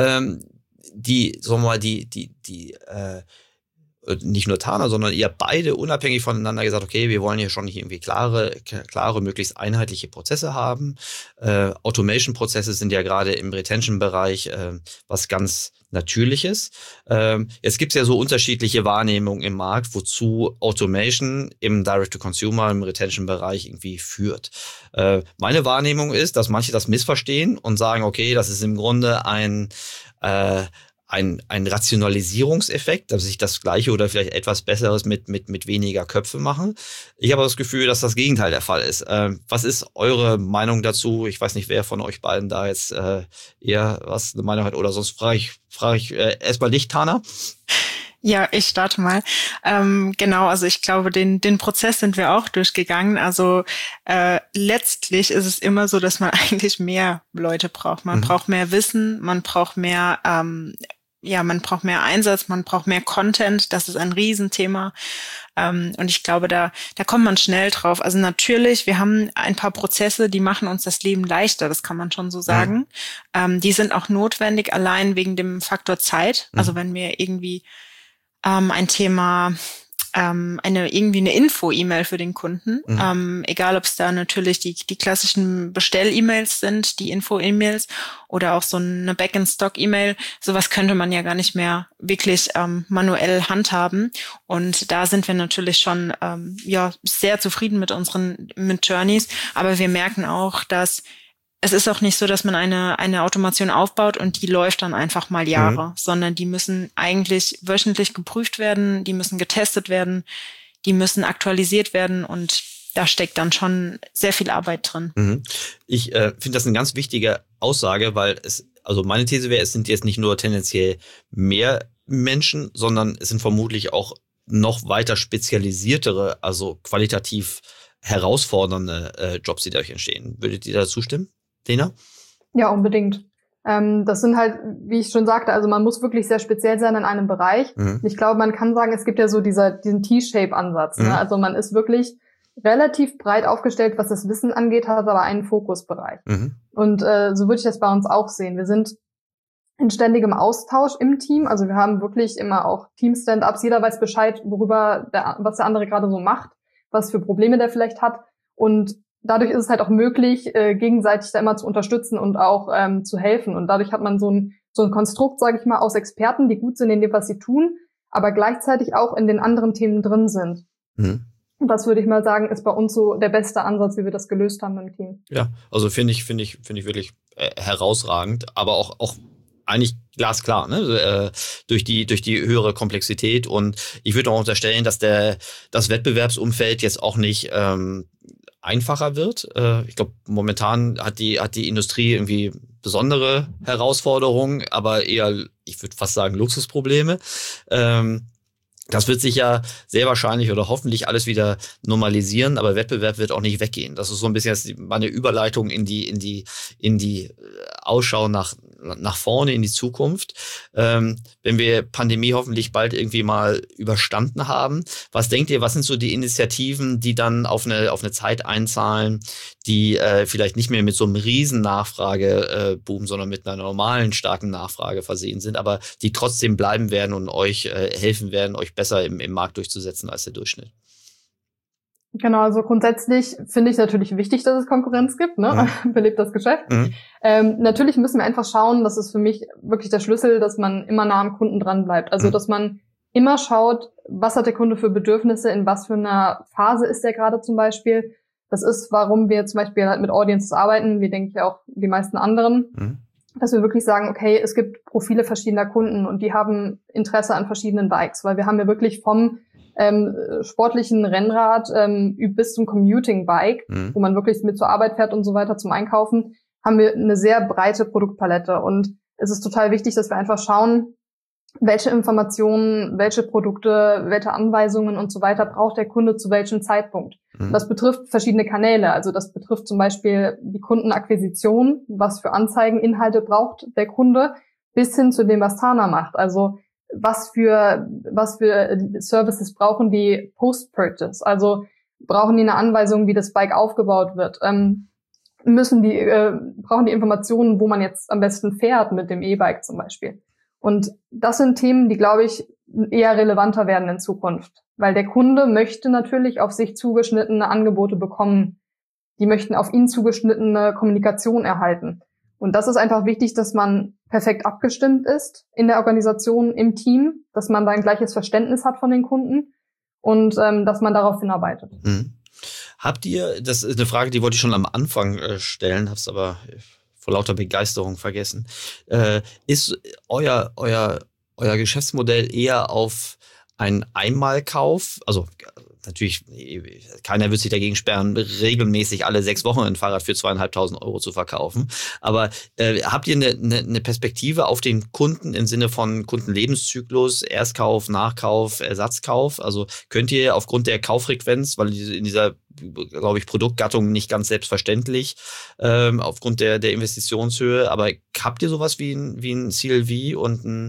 nicht nur Tana, sondern ihr beide unabhängig voneinander gesagt, okay, wir wollen hier schon irgendwie klare, möglichst einheitliche Prozesse haben. Automation-Prozesse sind ja gerade im Retention-Bereich was ganz Natürliches. Jetzt gibt es ja so unterschiedliche Wahrnehmungen im Markt, wozu Automation im Direct-to-Consumer, im Retention-Bereich irgendwie führt. Meine Wahrnehmung ist, dass manche das missverstehen und sagen, okay, das ist im Grunde ein Rationalisierungseffekt, dass ich das Gleiche oder vielleicht etwas Besseres mit weniger Köpfe mache. Ich habe das Gefühl, dass das Gegenteil der Fall ist. Was ist eure Meinung dazu? Ich weiß nicht, wer von euch beiden da jetzt eher was eine Meinung hat, oder sonst frage ich erstmal dich, Tana. Ja, ich starte mal. Genau, also ich glaube, den Prozess sind wir auch durchgegangen. Also letztlich ist es immer so, dass man eigentlich mehr Leute braucht. Man braucht mehr Wissen, man braucht mehr man braucht mehr Einsatz, man braucht mehr Content. Das ist ein Riesenthema. Und ich glaube, da kommt man schnell drauf. Also natürlich, wir haben ein paar Prozesse, die machen uns das Leben leichter, das kann man schon so sagen. Die sind auch notwendig, allein wegen dem Faktor Zeit. Also wenn wir irgendwie ein Thema, eine Info-E-Mail für den Kunden. Egal, ob es da natürlich die klassischen Bestell-E-Mails sind, die Info-E-Mails oder auch so eine Back-in-Stock-E-Mail. Sowas könnte man ja gar nicht mehr wirklich manuell handhaben. Und da sind wir natürlich schon sehr zufrieden mit Journeys. Aber wir merken auch, dass es ist auch nicht so, dass man eine Automation aufbaut und die läuft dann einfach mal Jahre, sondern die müssen eigentlich wöchentlich geprüft werden, die müssen getestet werden, die müssen aktualisiert werden und da steckt dann schon sehr viel Arbeit drin. Ich finde das eine ganz wichtige Aussage, weil meine These wäre, es sind jetzt nicht nur tendenziell mehr Menschen, sondern es sind vermutlich auch noch weiter spezialisiertere, also qualitativ herausfordernde Jobs, die dadurch entstehen. Würdet ihr da zustimmen? Lena? Ja, unbedingt. Das sind halt, wie ich schon sagte, also man muss wirklich sehr speziell sein in einem Bereich. Ich glaube, man kann sagen, es gibt ja so diesen T-Shape-Ansatz. Ne? Also man ist wirklich relativ breit aufgestellt, was das Wissen angeht, hat aber einen Fokusbereich. Und so würde ich das bei uns auch sehen. Wir sind in ständigem Austausch im Team. Also wir haben wirklich immer auch Team-Stand-Ups. Jeder weiß Bescheid, was der andere gerade so macht, was für Probleme der vielleicht hat. Und dadurch ist es halt auch möglich, gegenseitig da immer zu unterstützen und auch zu helfen. Und dadurch hat man so ein Konstrukt, sage ich mal, aus Experten, die gut sind in dem, was sie tun, aber gleichzeitig auch in den anderen Themen drin sind. Und das würde ich mal sagen, ist bei uns so der beste Ansatz, wie wir das gelöst haben im Team. Ja, also finde ich wirklich herausragend, aber auch eigentlich glasklar, ne? Durch die höhere Komplexität. Und ich würde auch unterstellen, dass das Wettbewerbsumfeld jetzt auch nicht einfacher wird. Ich glaube, momentan hat die Industrie irgendwie besondere Herausforderungen, aber eher, ich würde fast sagen, Luxusprobleme. Das wird sich ja sehr wahrscheinlich oder hoffentlich alles wieder normalisieren, aber Wettbewerb wird auch nicht weggehen. Das ist so ein bisschen jetzt meine Überleitung in die Ausschau nach vorne, in die Zukunft. Wenn wir Pandemie hoffentlich bald irgendwie mal überstanden haben, was denkt ihr, was sind so die Initiativen, die dann auf eine Zeit einzahlen, die vielleicht nicht mehr mit so einem riesen Nachfrageboom, sondern mit einer normalen, starken Nachfrage versehen sind, aber die trotzdem bleiben werden und euch helfen werden, euch besser im Markt durchzusetzen als der Durchschnitt? Genau, also grundsätzlich finde ich natürlich wichtig, dass es Konkurrenz gibt, ne? Belebt das Geschäft. Natürlich müssen wir einfach schauen, das ist für mich wirklich der Schlüssel, dass man immer nah am Kunden dran bleibt. Also, dass man immer schaut, was hat der Kunde für Bedürfnisse, in was für einer Phase ist er gerade zum Beispiel. Das ist, warum wir zum Beispiel halt mit Audiences arbeiten, wie denke ich auch die meisten anderen, dass wir wirklich sagen, okay, es gibt Profile verschiedener Kunden und die haben Interesse an verschiedenen Bikes, weil wir haben ja wirklich vom sportlichen Rennrad bis zum Commuting-Bike, wo man wirklich mit zur Arbeit fährt und so weiter zum Einkaufen, haben wir eine sehr breite Produktpalette. Und es ist total wichtig, dass wir einfach schauen, welche Informationen, welche Produkte, welche Anweisungen und so weiter braucht der Kunde zu welchem Zeitpunkt. Das betrifft verschiedene Kanäle. Also das betrifft zum Beispiel die Kundenakquisition, was für Anzeigeninhalte braucht der Kunde, bis hin zu dem, was Tana macht. Also was für Services brauchen die Post-Purchase? Also brauchen die eine Anweisung, wie das Bike aufgebaut wird? Brauchen die Informationen, wo man jetzt am besten fährt mit dem E-Bike zum Beispiel? Und das sind Themen, die, glaube ich, eher relevanter werden in Zukunft. Weil der Kunde möchte natürlich auf sich zugeschnittene Angebote bekommen. Die möchten auf ihn zugeschnittene Kommunikation erhalten. Und das ist einfach wichtig, dass man perfekt abgestimmt ist in der Organisation, im Team, dass man da ein gleiches Verständnis hat von den Kunden und dass man darauf hinarbeitet. Habt ihr, das ist eine Frage, die wollte ich schon am Anfang stellen, hab's aber vor lauter Begeisterung vergessen. Ist euer Geschäftsmodell eher auf einen Einmalkauf, also natürlich, keiner wird sich dagegen sperren, regelmäßig alle 6 Wochen ein Fahrrad für 2.500 € zu verkaufen. Aber habt ihr eine Perspektive auf den Kunden im Sinne von Kundenlebenszyklus, Erstkauf, Nachkauf, Ersatzkauf? Also könnt ihr aufgrund der Kauffrequenz, weil in dieser, glaube ich, Produktgattung nicht ganz selbstverständlich, aufgrund der Investitionshöhe, aber habt ihr sowas wie ein CLV und eine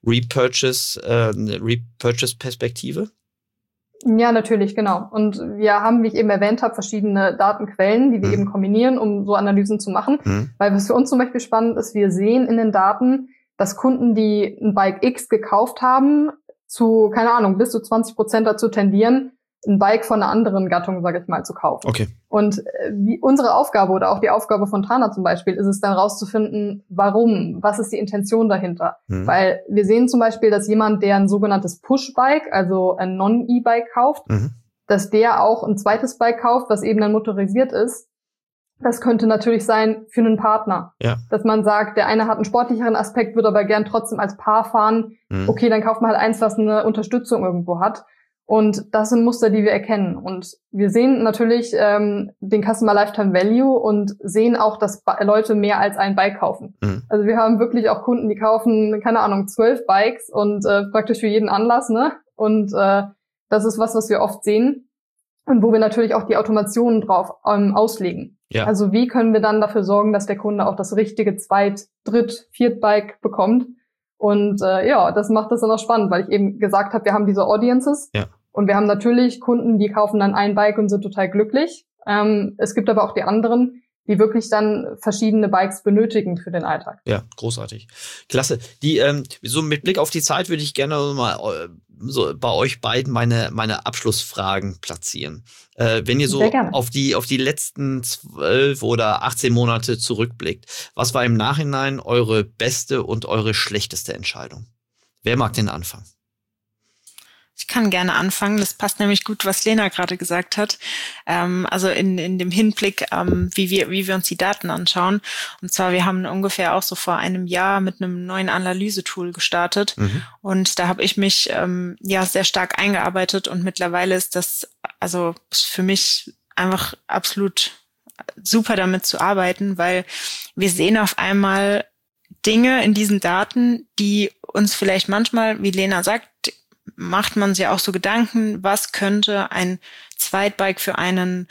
Repurchase-Perspektive? Ja, natürlich, genau. Und wir haben, wie ich eben erwähnt habe, verschiedene Datenquellen, die wir eben kombinieren, um so Analysen zu machen. Weil was für uns zum Beispiel spannend ist, wir sehen in den Daten, dass Kunden, die ein Bike X gekauft haben, zu, keine Ahnung, bis zu 20% dazu tendieren, ein Bike von einer anderen Gattung, sage ich mal, zu kaufen. Okay. Und wie unsere Aufgabe oder auch die Aufgabe von Tana zum Beispiel ist es dann rauszufinden, warum, was ist die Intention dahinter. Weil wir sehen zum Beispiel, dass jemand, der ein sogenanntes Push-Bike, also ein Non-E-Bike kauft, dass der auch ein zweites Bike kauft, was eben dann motorisiert ist. Das könnte natürlich sein für einen Partner. Ja. Dass man sagt, der eine hat einen sportlicheren Aspekt, würde aber gern trotzdem als Paar fahren. Okay, dann kauft man halt eins, was eine Unterstützung irgendwo hat. Und das sind Muster, die wir erkennen. Und wir sehen natürlich den Customer Lifetime Value und sehen auch, dass Leute mehr als ein Bike kaufen. Also wir haben wirklich auch Kunden, die kaufen, keine Ahnung, 12 Bikes und praktisch für jeden Anlass, ne? Und das ist was wir oft sehen und wo wir natürlich auch die Automationen drauf auslegen. Ja. Also wie können wir dann dafür sorgen, dass der Kunde auch das richtige Zweit-, Dritt-, Viert-Bike bekommt? Und das macht das dann auch spannend, weil ich eben gesagt habe, wir haben diese Audiences. Ja. Und wir haben natürlich Kunden, die kaufen dann ein Bike und sind total glücklich. Es gibt aber auch die anderen, die wirklich dann verschiedene Bikes benötigen für den Alltag. Ja, großartig. Klasse. So mit Blick auf die Zeit würde ich gerne mal so bei euch beiden meine Abschlussfragen platzieren. Wenn ihr so auf die letzten 12 oder 18 Monate zurückblickt, was war im Nachhinein eure beste und eure schlechteste Entscheidung? Wer mag den anfangen? Ich kann gerne anfangen. Das passt nämlich gut, was Lena gerade gesagt hat. Also in dem Hinblick, wie wir uns die Daten anschauen. Und zwar, wir haben ungefähr auch so vor einem Jahr mit einem neuen Analysetool gestartet. Und da habe ich mich sehr stark eingearbeitet. Und mittlerweile ist das also für mich einfach absolut super, damit zu arbeiten, weil wir sehen auf einmal Dinge in diesen Daten, die uns vielleicht manchmal, wie Lena sagt, macht man sich auch so Gedanken, was könnte ein Zweitbike für einen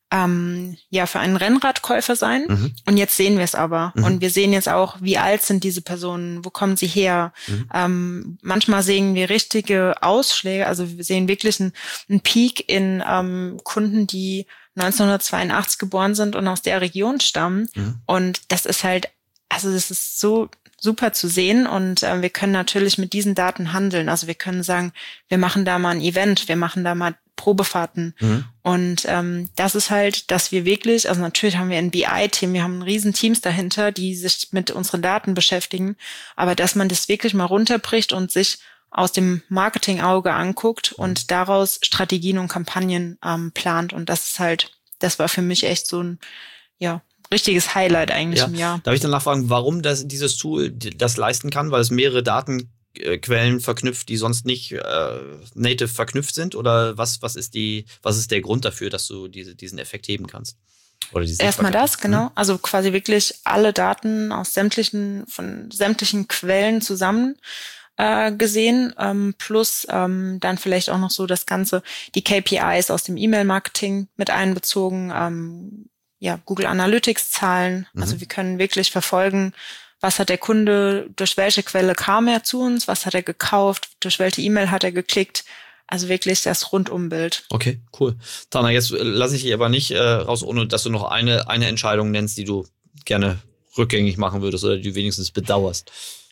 Rennradkäufer sein. Und jetzt sehen wir es aber. Und wir sehen jetzt auch, wie alt sind diese Personen, wo kommen sie her. Manchmal sehen wir richtige Ausschläge, also wir sehen wirklich einen Peak in Kunden, die 1982 geboren sind und aus der Region stammen. Und das ist halt, also das ist so super zu sehen und wir können natürlich mit diesen Daten handeln. Also wir können sagen, wir machen da mal ein Event, wir machen da mal Probefahrten. Und das ist halt, dass wir wirklich, also natürlich haben wir ein BI-Team, wir haben riesen Teams dahinter, die sich mit unseren Daten beschäftigen, aber dass man das wirklich mal runterbricht und sich aus dem Marketing-Auge anguckt und daraus Strategien und Kampagnen plant. Und das ist halt, das war für mich echt so ein, richtiges Highlight eigentlich im Jahr. Darf ich dann nachfragen, warum dieses Tool das leisten kann? Weil es mehrere Datenquellen verknüpft, die sonst nicht native verknüpft sind? Oder was ist der Grund dafür, dass du diesen Effekt heben kannst? Erstmal das, genau. Also quasi wirklich alle Daten aus sämtlichen Quellen zusammen gesehen, plus dann vielleicht auch noch so das Ganze, die KPIs aus dem E-Mail-Marketing mit einbezogen, Google Analytics-Zahlen. Also wir können wirklich verfolgen, was hat der Kunde, durch welche Quelle kam er zu uns, was hat er gekauft, durch welche E-Mail hat er geklickt. Also wirklich das Rundumbild. Okay, cool. Tana, jetzt lasse ich dich aber nicht raus, ohne dass du noch eine Entscheidung nennst, die du gerne rückgängig machen würdest oder die du wenigstens bedauerst.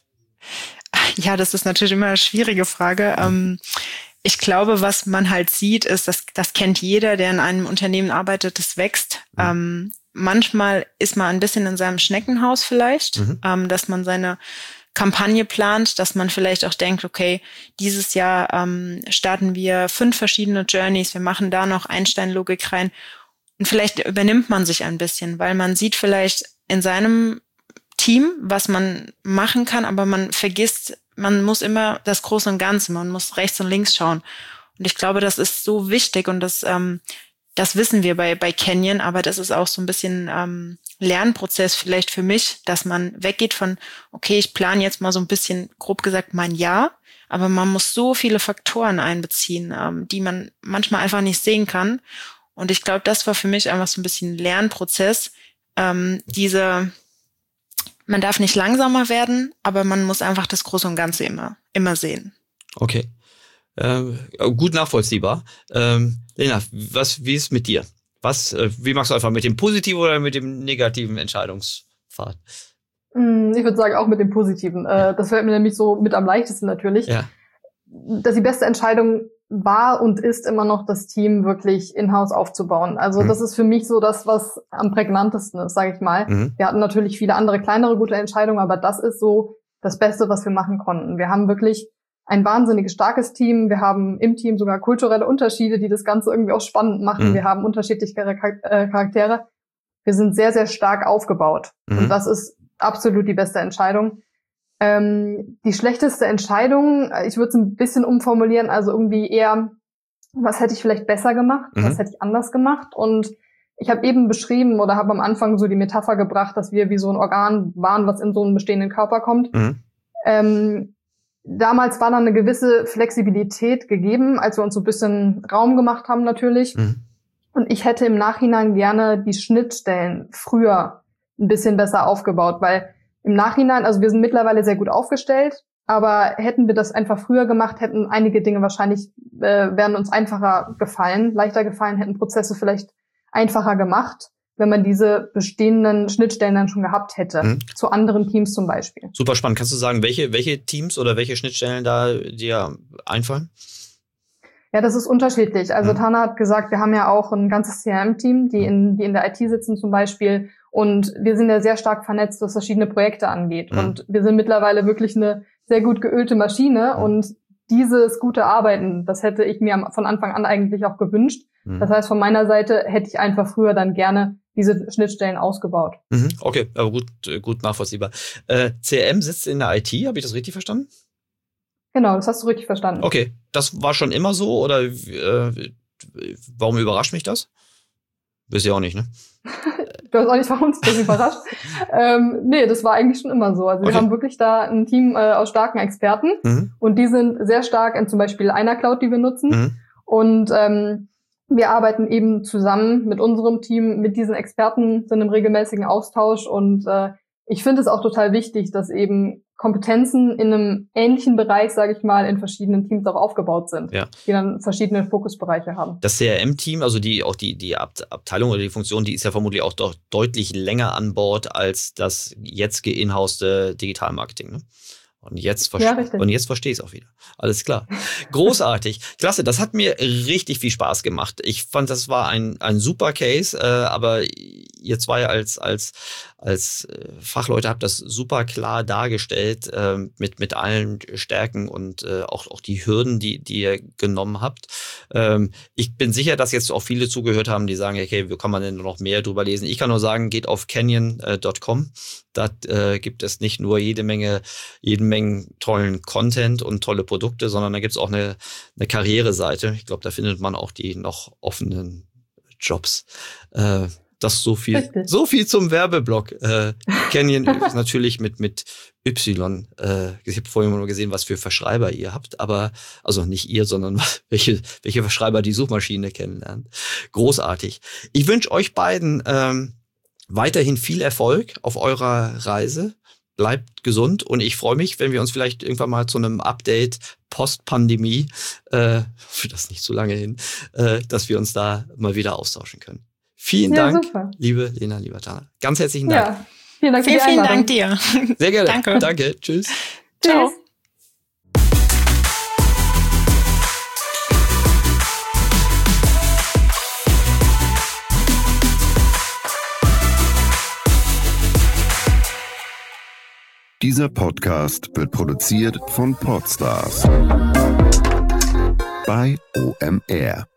Ja, das ist natürlich immer eine schwierige Frage. Ich glaube, was man halt sieht, ist, das kennt jeder, der in einem Unternehmen arbeitet, das wächst. Manchmal ist man ein bisschen in seinem Schneckenhaus vielleicht, dass man seine Kampagne plant, dass man vielleicht auch denkt, okay, dieses Jahr starten wir 5 verschiedene Journeys, wir machen da noch Einstein-Logik rein. Und vielleicht übernimmt man sich ein bisschen, weil man sieht vielleicht in seinem Team, was man machen kann, aber man vergisst, man muss immer das Große und Ganze, man muss rechts und links schauen. Und ich glaube, das ist so wichtig und das wissen wir bei Canyon, aber das ist auch so ein bisschen Lernprozess vielleicht für mich, dass man weggeht von, okay, ich plane jetzt mal so ein bisschen, grob gesagt, mein Jahr, aber man muss so viele Faktoren einbeziehen, die man manchmal einfach nicht sehen kann. Und ich glaube, das war für mich einfach so ein bisschen Lernprozess, man darf nicht langsamer werden, aber man muss einfach das Große und Ganze immer sehen. Okay. Gut nachvollziehbar. Lena, wie ist mit dir? Wie machst du einfach mit dem positiven oder mit dem negativen Entscheidungspfad? Ich würde sagen, auch mit dem positiven. Das fällt mir nämlich so mit am leichtesten natürlich. Ja. Dass die beste Entscheidung war und ist immer noch, das Team wirklich in-house aufzubauen. Also das ist für mich so das, was am prägnantesten ist, sage ich mal. Wir hatten natürlich viele andere kleinere gute Entscheidungen, aber das ist so das Beste, was wir machen konnten. Wir haben wirklich ein wahnsinnig starkes Team. Wir haben im Team sogar kulturelle Unterschiede, die das Ganze irgendwie auch spannend machen. Wir haben unterschiedliche Charaktere. Wir sind sehr, sehr stark aufgebaut. Und das ist absolut die beste Entscheidung. Die schlechteste Entscheidung, ich würde es ein bisschen umformulieren, also irgendwie eher, was hätte ich vielleicht besser gemacht, was hätte ich anders gemacht. Und ich habe eben beschrieben oder habe am Anfang so die Metapher gebracht, dass wir wie so ein Organ waren, was in so einen bestehenden Körper kommt. Damals war dann eine gewisse Flexibilität gegeben, als wir uns so ein bisschen Raum gemacht haben natürlich. Und ich hätte im Nachhinein gerne die Schnittstellen früher ein bisschen besser aufgebaut, weil im Nachhinein, also wir sind mittlerweile sehr gut aufgestellt, aber hätten wir das einfach früher gemacht, hätten einige Dinge wahrscheinlich, wären uns leichter gefallen, hätten Prozesse vielleicht einfacher gemacht, wenn man diese bestehenden Schnittstellen dann schon gehabt hätte, zu anderen Teams zum Beispiel. Super spannend. Kannst du sagen, welche Teams oder welche Schnittstellen da dir einfallen? Ja, das ist unterschiedlich. Also Tana hat gesagt, wir haben ja auch ein ganzes CRM-Team, die in der IT sitzen zum Beispiel. Und wir sind ja sehr stark vernetzt, was verschiedene Projekte angeht. Und wir sind mittlerweile wirklich eine sehr gut geölte Maschine. Und dieses gute Arbeiten, das hätte ich mir von Anfang an eigentlich auch gewünscht. Das heißt, von meiner Seite hätte ich einfach früher dann gerne diese Schnittstellen ausgebaut. Okay, aber gut nachvollziehbar. CRM sitzt in der IT, habe ich das richtig verstanden? Genau, das hast du richtig verstanden. Okay, das war schon immer so oder warum überrascht mich das? Bist ja auch nicht, ne? Du hast auch nicht, warum uns das überrascht. Nee, das war eigentlich schon immer so. Also wir haben wirklich da ein Team aus starken Experten und die sind sehr stark in zum Beispiel einer Cloud, die wir nutzen. Und wir arbeiten eben zusammen mit unserem Team, mit diesen Experten, sind im regelmäßigen Austausch und ich finde es auch total wichtig, dass eben Kompetenzen in einem ähnlichen Bereich, sage ich mal, in verschiedenen Teams auch aufgebaut sind, die dann verschiedene Fokusbereiche haben. Das CRM-Team, also die Abteilung oder die Funktion, die ist ja vermutlich auch doch deutlich länger an Bord als das jetzt geinhauste Digitalmarketing, ne? Und jetzt verstehe ich es auch wieder. Alles klar. Großartig. Klasse, das hat mir richtig viel Spaß gemacht. Ich fand, das war ein super Case, aber ihr zwei als Fachleute habt das super klar dargestellt, mit allen Stärken und auch die Hürden, die ihr genommen habt. Ich bin sicher, dass jetzt auch viele zugehört haben, die sagen, okay, wie kann man denn noch mehr drüber lesen? Ich kann nur sagen, geht auf canyon.com. Da gibt es nicht nur jede Menge tollen Content und tolle Produkte, sondern da gibt es auch eine Karriereseite. Ich glaube, da findet man auch die noch offenen Jobs. Das so viel zum Werbeblock. Canyon ist natürlich mit Y. Ich habe vorhin nur gesehen, was für Verschreiber ihr habt, aber also nicht ihr, sondern welche Verschreiber die Suchmaschine kennenlernt. Großartig. Ich wünsche euch beiden weiterhin viel Erfolg auf eurer Reise. Bleibt gesund und ich freue mich, wenn wir uns vielleicht irgendwann mal zu einem Update Post-Pandemie, für das nicht zu lange hin, dass wir uns da mal wieder austauschen können. Vielen Dank, super. Liebe Lena, lieber Tana. Ganz herzlichen Dank. Ja, vielen Dank für die Einladung. Vielen Dank dir. Sehr gerne. Danke. Tschüss. Ciao. Dieser Podcast wird produziert von Podstars bei OMR.